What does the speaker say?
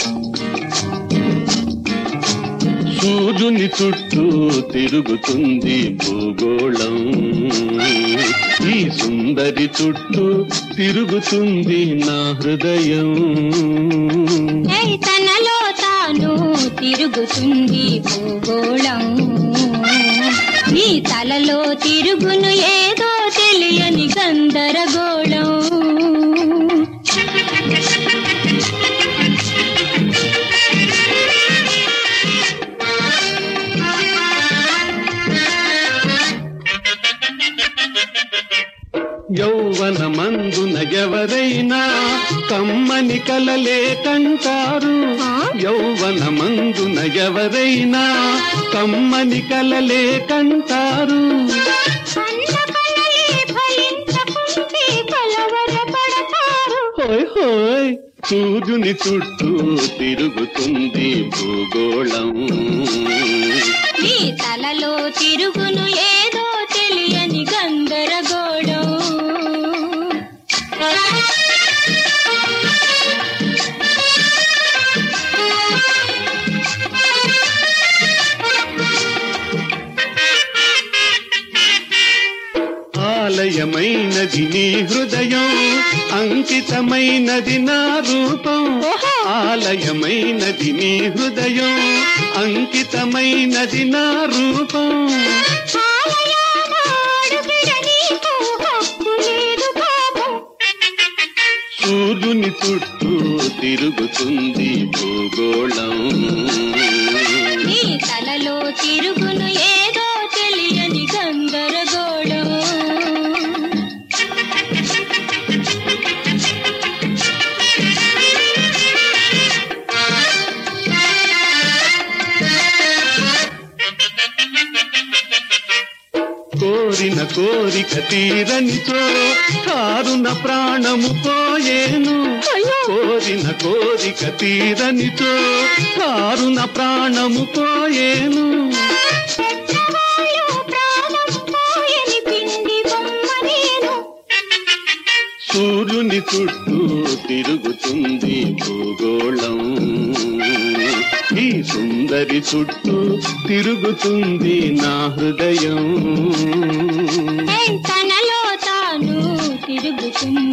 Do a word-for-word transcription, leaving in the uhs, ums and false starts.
సూర్యుని చుట్టూ తిరుగుతుంది భూగోళం, ఈ సుందరి చుట్టూ తిరుగుతుంది నా హృదయం. తనలో తాను తిరుగుతుంది భూగోళం, నీ తలలో తిరుగును ఏదో తెలియని గందరగోళం. యౌవనమందున ఎవరైనా కమ్మని కలలే కంటారు, యౌవనమందున ఎవరైనా కమ్మని కలలే కంటారు. హోయ్ హోయ్ సూర్యుని చుట్టూ తిరుగుతుంది భూగోళం, నీ తలలో తిరుగును ఏదో తెలియని గందరగోళం. ఆలయమైనది నీ హృదయం, అంకితమైనది నా రూపం. ఆలయమైనది నీ హృదయం, అంకితమైనది నా రూపం. సూర్యుని చుట్టూ తిరుగుతుంది భూగోళం, నీ తలలో తిరుగును ఏదో తెలియని గందరగోళం. కోరిన కోరిక తీరనితో కారున ప్రాణము పోయేను, కోరిన కోరిక తీరనితో కారున ప్రాణము పోయేను. సూర్యుని చుట్టూ తిరుగుతుంది భూగోళం, ఈ సుందరి చుట్టూ తిరుగుతుంది నా హృదయం. తనలో తాను తిరుగుతుంది